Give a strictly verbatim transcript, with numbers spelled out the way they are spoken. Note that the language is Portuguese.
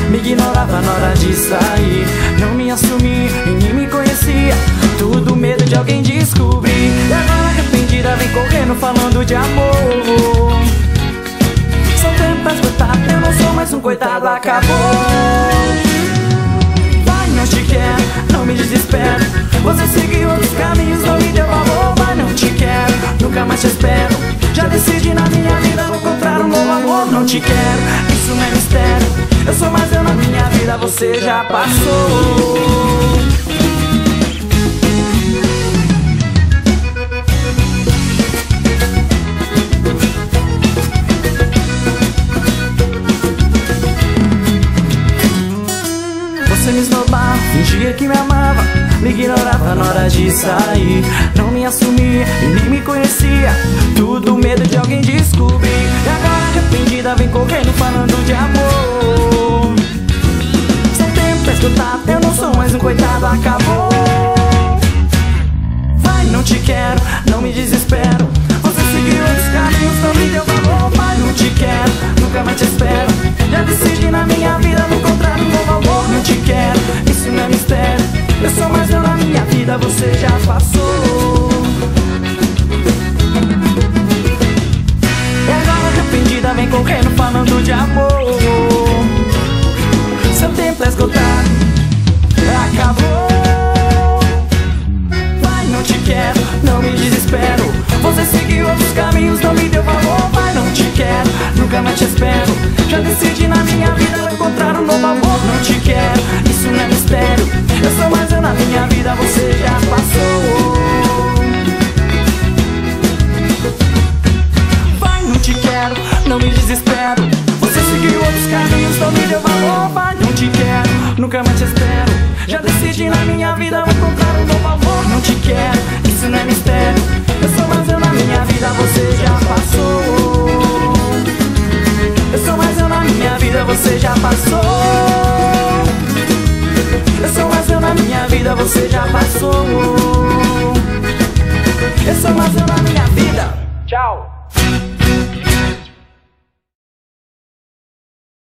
me ignorava na hora de sair. Não me assumi e nem me conhecia, tudo medo de alguém descobrir. E agora arrependida vem correndo falando de amor. São tempos coitado, eu não sou mais um coitado, acabou. Vai, não te quero, não me desespero. Você seguiu outros caminhos, não me deu valor. Vai, não te quero, nunca mais te espero. Já decidi na minha vida, vou encontrar um novo amor. Não te quero, isso não é mistério. Eu sou mais eu na minha vida, você já passou. Você me esnobava, fingia que me amava, me ignorava na hora de sair. Não me assumia e nem me conhecia, tudo medo de alguém descobrir. E agora arrependida vem correndo falando de amor. Sem tempo pra escutar, eu não sou mais um coitado, acabou. Vai, não te quero, não me desespero. Você seguiu outros caminhos, não me deu valor. Vai, não te quero, nunca mais te espero. Já decidi na minha vida, vou encontrar um novo amor. Não te quero, isso não é mistério. Eu sou mais eu na minha vida, você já passou. E agora arrependida vem correndo falando de amor. Seu tempo é esgotado, acabou. Vai, não te quero, não me desespero. Você seguiu outros caminhos, não me deu valor. Vai, não te quero, nunca mais te espero. Já decidi na minha vida, vou encontrar um novo amor. Não te quero, isso não é mistério. Eu sou mais eu na minha vida, você já passou. Vai, não te quero, não me desespero. Você seguiu outros caminhos, não me deu valor. Vai, não te quero, nunca mais te espero. Já decidi na minha vida, vou encontrar um novo amor. Não te quero, isso não é mistério. Eu sou mais eu na minha vida, você já passou. Eu sou mais eu na minha vida, você já passou. Eu sou mais eu na minha vida, você já passou.